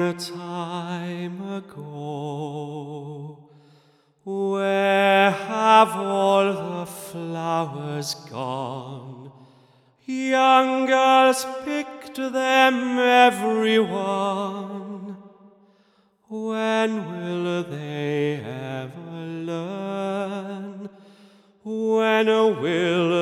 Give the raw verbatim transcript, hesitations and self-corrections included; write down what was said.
A time ago, where have all the flowers gone? Young girls picked them every one. When will they ever learn? When will